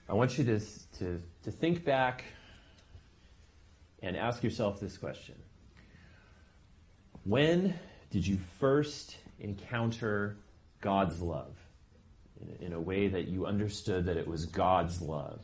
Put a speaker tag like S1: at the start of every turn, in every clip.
S1: I want you to think back and ask yourself this question. When did you first encounter God's love in a way that you understood that it was God's love?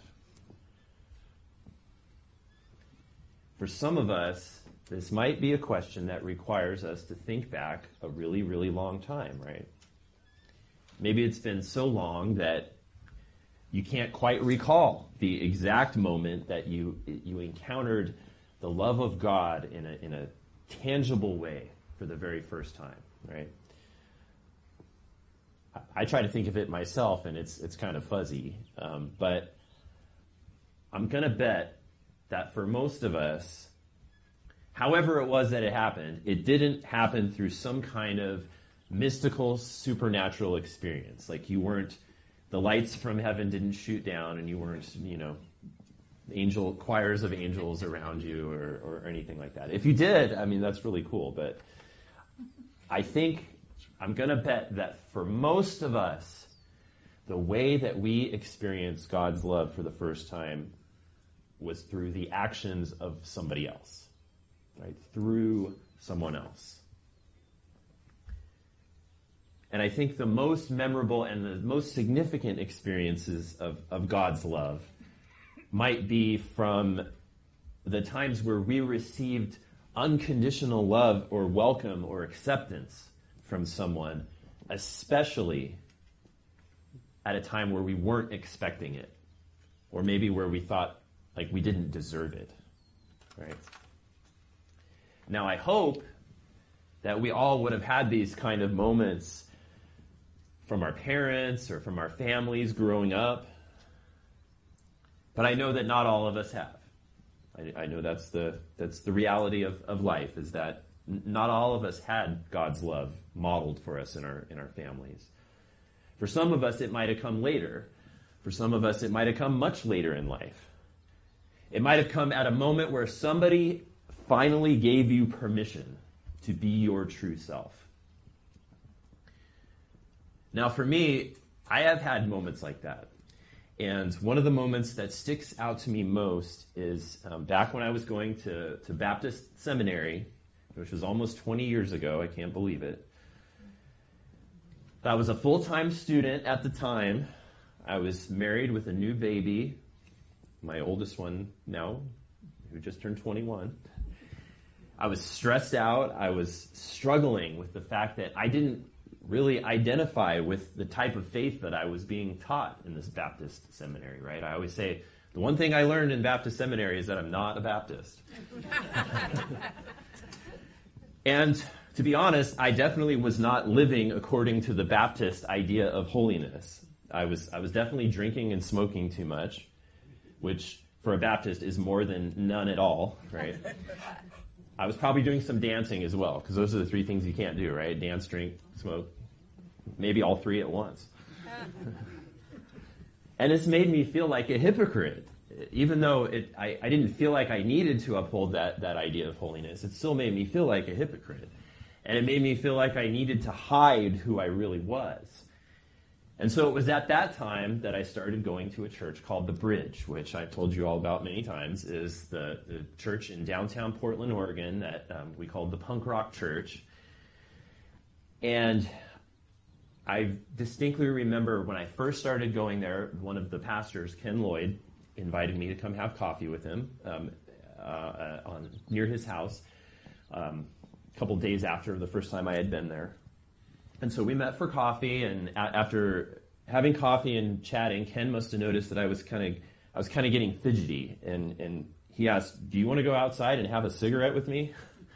S1: For some of us, this might be a question that requires us to think back a really, really long time, right? Maybe it's been so long that you can't quite recall the exact moment that you encountered the love of God in a tangible way for the very first time, right? I try to think of it myself, and it's kind of fuzzy, but I'm going to bet that for most of us, however it was that it happened, it didn't happen through some kind of mystical, supernatural experience. Like the lights from heaven didn't shoot down, and you weren't, choirs of angels around you or anything like that. If you did, that's really cool, but I think I'm going to bet that for most of us, the way that we experience God's love for the first time was through the actions of somebody else, right? Through someone else. And I think the most memorable and the most significant experiences of God's love might be from the times where we received unconditional love or welcome or acceptance from someone, especially at a time where we weren't expecting it, or maybe where we thought like we didn't deserve it, right? Now, I hope that we all would have had these kind of moments from our parents or from our families growing up, but I know that not all of us have. I know that's the reality of life, is that not all of us had God's love modeled for us in our families. For some of us, it might have come later. For some of us, it might have come much later in life. It might have come at a moment where somebody finally gave you permission to be your true self. Now, for me, I have had moments like that. And one of the moments that sticks out to me most is back when I was going to Baptist seminary, which was almost 20 years ago. I can't believe it. I was a full-time student at the time. I was married with a new baby, my oldest one now, who just turned 21. I was stressed out. I was struggling with the fact that I didn't really identify with the type of faith that I was being taught in this Baptist seminary, right? I always say, the one thing I learned in Baptist seminary is that I'm not a Baptist. And to be honest, I definitely was not living according to the Baptist idea of holiness. I was definitely drinking and smoking too much, which for a Baptist is more than none at all, right? I was probably doing some dancing as well, because those are the three things you can't do, right? Dance, drink, smoke, maybe all three at once. And it's made me feel like a hypocrite. Even though I didn't feel like I needed to uphold that idea of holiness, it still made me feel like a hypocrite. And it made me feel like I needed to hide who I really was. And so it was at that time that I started going to a church called The Bridge, which I've told you all about many times, is the church in downtown Portland, Oregon, that we called the Punk Rock Church. And I distinctly remember when I first started going there, one of the pastors, Ken Lloyd, invited me to come have coffee with him near his house a couple days after the first time I had been there. And so we met for coffee, and after having coffee and chatting, Ken must have noticed that I was kind of getting fidgety, and he asked, "Do you want to go outside and have a cigarette with me?"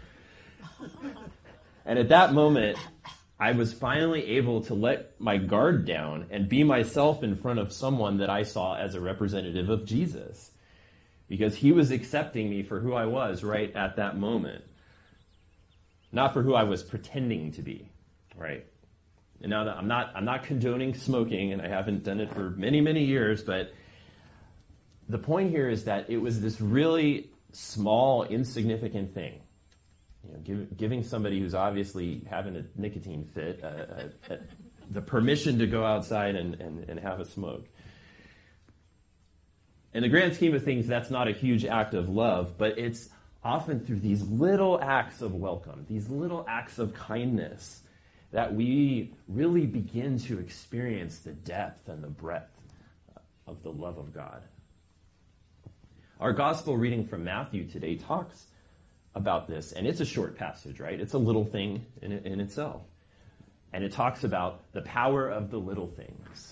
S1: And at that moment, I was finally able to let my guard down and be myself in front of someone that I saw as a representative of Jesus, because he was accepting me for who I was right at that moment, not for who I was pretending to be, right? And now I'm not condoning smoking, and I haven't done it for many, many years, but the point here is that it was this really small, insignificant thing. Giving somebody who's obviously having a nicotine fit the permission to go outside and have a smoke. In the grand scheme of things, that's not a huge act of love, but it's often through these little acts of welcome, these little acts of kindness, that we really begin to experience the depth and the breadth of the love of God. Our gospel reading from Matthew today talks about this, and it's a short passage, right? It's a little thing in itself. And it talks about the power of the little things.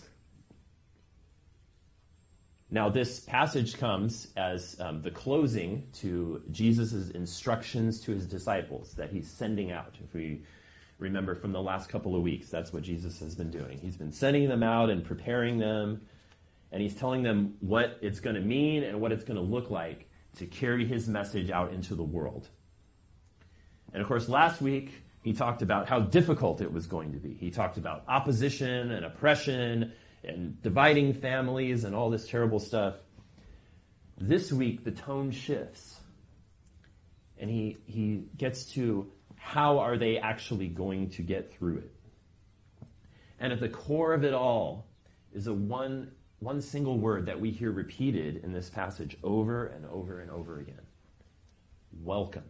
S1: Now, this passage comes as the closing to Jesus' instructions to his disciples that he's sending out. If we remember from the last couple of weeks, that's what Jesus has been doing. He's been sending them out and preparing them, and he's telling them what it's going to mean and what it's going to look like to carry his message out into the world. And of course, last week, he talked about how difficult it was going to be. He talked about opposition and oppression and dividing families and all this terrible stuff. This week, the tone shifts. And he gets to how are they actually going to get through it. And at the core of it all is a one single word that we hear repeated in this passage over and over and over again. Welcome.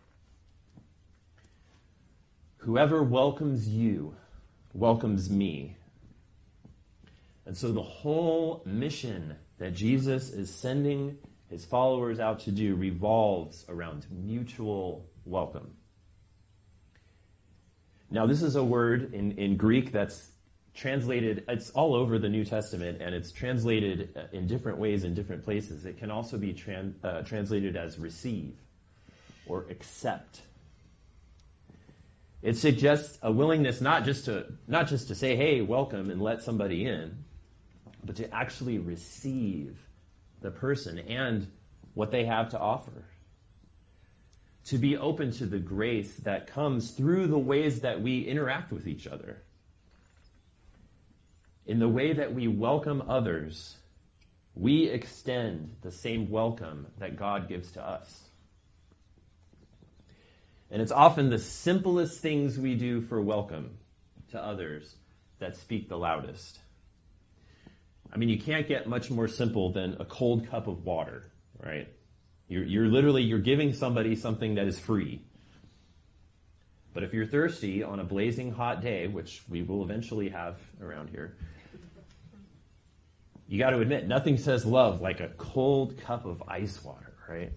S1: Whoever welcomes you welcomes me. And so the whole mission that Jesus is sending his followers out to do revolves around mutual welcome. Now, this is a word in Greek that's translated, it's all over the New Testament, and it's translated in different ways in different places. It can also be translated as receive or accept. It suggests a willingness not just to say, hey, welcome, and let somebody in, but to actually receive the person and what they have to offer. To be open to the grace that comes through the ways that we interact with each other. In the way that we welcome others, we extend the same welcome that God gives to us. And it's often the simplest things we do for welcome to others that speak the loudest. I mean, you can't get much more simple than a cold cup of water, right? You're giving somebody something that is free. But if you're thirsty on a blazing hot day, which we will eventually have around here, you got to admit, nothing says love like a cold cup of ice water, right?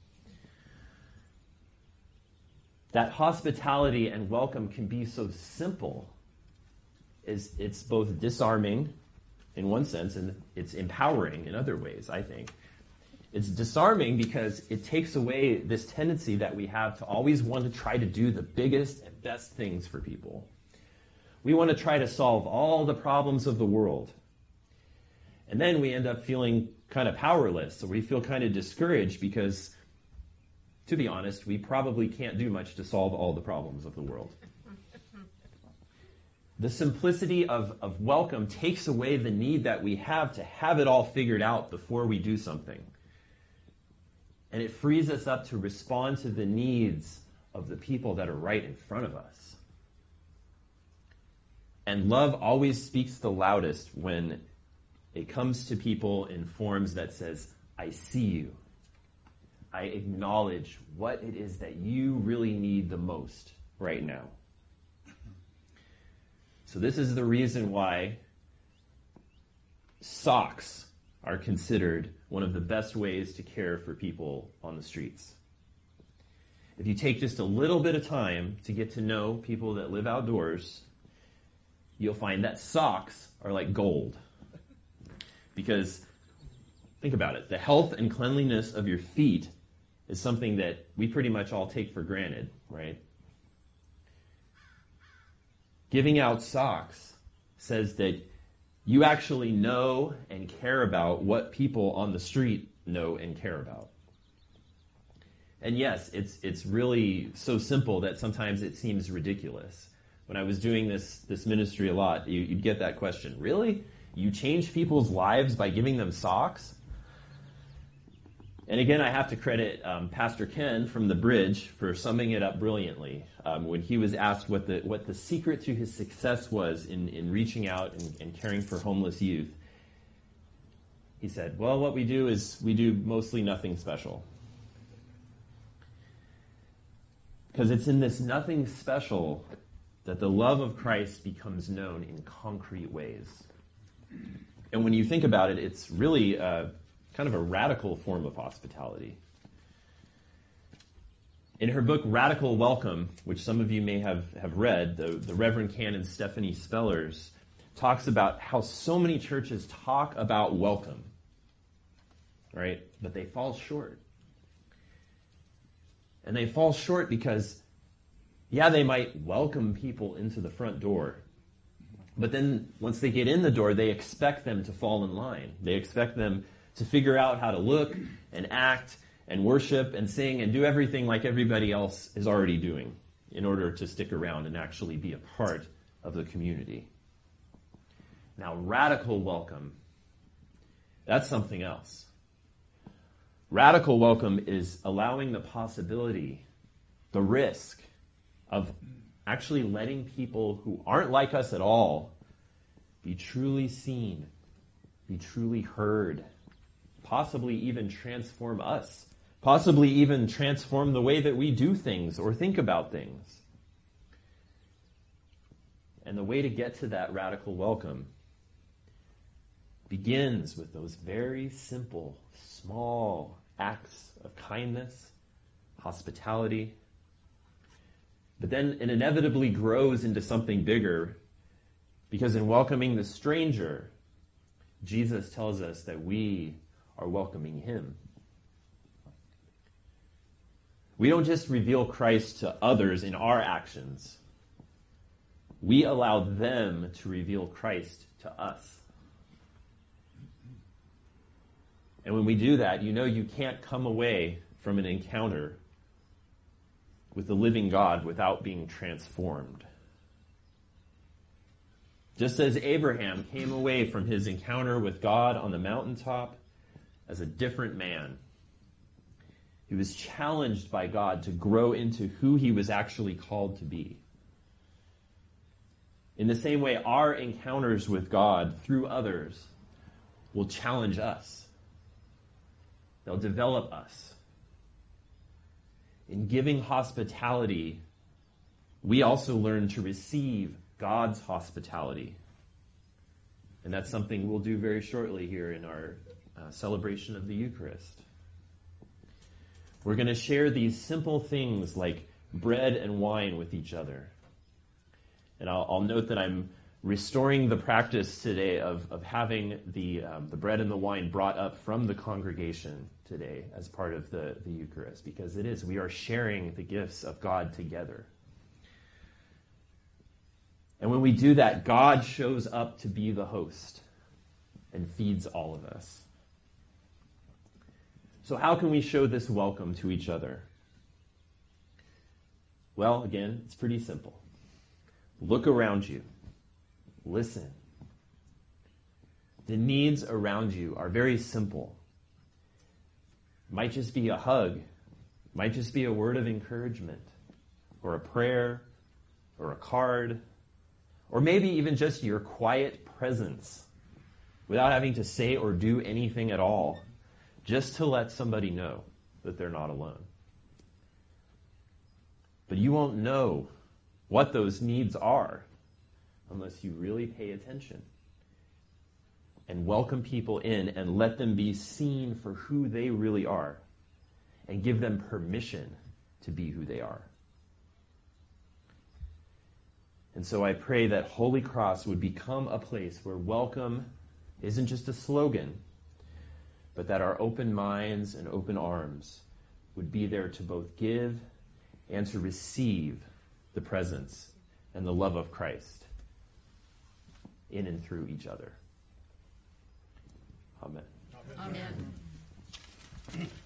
S1: That hospitality and welcome can be so simple. It's both disarming in one sense, and it's empowering in other ways, I think. It's disarming because it takes away this tendency that we have to always want to try to do the biggest and best things for people. We want to try to solve all the problems of the world. And then we end up feeling kind of powerless, or we feel kind of discouraged because, to be honest, we probably can't do much to solve all the problems of the world. The simplicity of welcome takes away the need that we have to have it all figured out before we do something. And it frees us up to respond to the needs of the people that are right in front of us. And love always speaks the loudest when it comes to people in forms that says, I see you. I acknowledge what it is that you really need the most right now. So this is the reason why socks are considered one of the best ways to care for people on the streets. If you take just a little bit of time to get to know people that live outdoors, you'll find that socks are like gold. Because, think about it, the health and cleanliness of your feet is something that we pretty much all take for granted, right? Giving out socks says that you actually know and care about what people on the street know and care about. And yes, it's really so simple that sometimes it seems ridiculous. When I was doing this ministry a lot, you'd get that question, really? You change people's lives by giving them socks? And again, I have to credit Pastor Ken from The Bridge for summing it up brilliantly. When he was asked what the secret to his success was in reaching out and caring for homeless youth, He said, well, what we do is we do mostly nothing special. Because it's in this nothing special that the love of Christ becomes known in concrete ways. And when you think about it, it's really kind of a radical form of hospitality. In her book, Radical Welcome, which some of you may have read, the Reverend Canon Stephanie Spellers talks about how so many churches talk about welcome, right? But they fall short. And they fall short because, yeah, they might welcome people into the front door. But then once they get in the door, they expect them to fall in line. They expect them to figure out how to look and act and worship and sing and do everything like everybody else is already doing in order to stick around and actually be a part of the community. Now, radical welcome, that's something else. Radical welcome is allowing the possibility, the risk of actually letting people who aren't like us at all be truly seen, be truly heard, possibly even transform us, possibly even transform the way that we do things or think about things. And the way to get to that radical welcome begins with those very simple, small acts of kindness, hospitality. But then it inevitably grows into something bigger, because in welcoming the stranger, Jesus tells us that we are welcoming him. We don't just reveal Christ to others in our actions. We allow them to reveal Christ to us. And when we do that, you can't come away from an encounter with the living God without being transformed. Just as Abraham came away from his encounter with God on the mountaintop as a different man, he was challenged by God to grow into who he was actually called to be. In the same way, our encounters with God through others will challenge us. They'll develop us. In giving hospitality, we also learn to receive God's hospitality. And that's something we'll do very shortly here in our celebration of the Eucharist. We're going to share these simple things like bread and wine with each other. And I'll note that I'm restoring the practice today of having the bread and the wine brought up from the congregation today as part of the Eucharist, because we are sharing the gifts of God together. And when we do that, God shows up to be the host and feeds all of us. So how can we show this welcome to each other? Well, again, it's pretty simple. Look around you. Listen. The needs around you are very simple. Might just be a hug. Might just be a word of encouragement, or a prayer, or a card, or maybe even just your quiet presence without having to say or do anything at all, just to let somebody know that they're not alone. But you won't know what those needs are unless you really pay attention and welcome people in and let them be seen for who they really are and give them permission to be who they are. And so I pray that Holy Cross would become a place where welcome isn't just a slogan, but that our open minds and open arms would be there to both give and to receive the presence and the love of Christ in and through each other. Amen.
S2: Amen.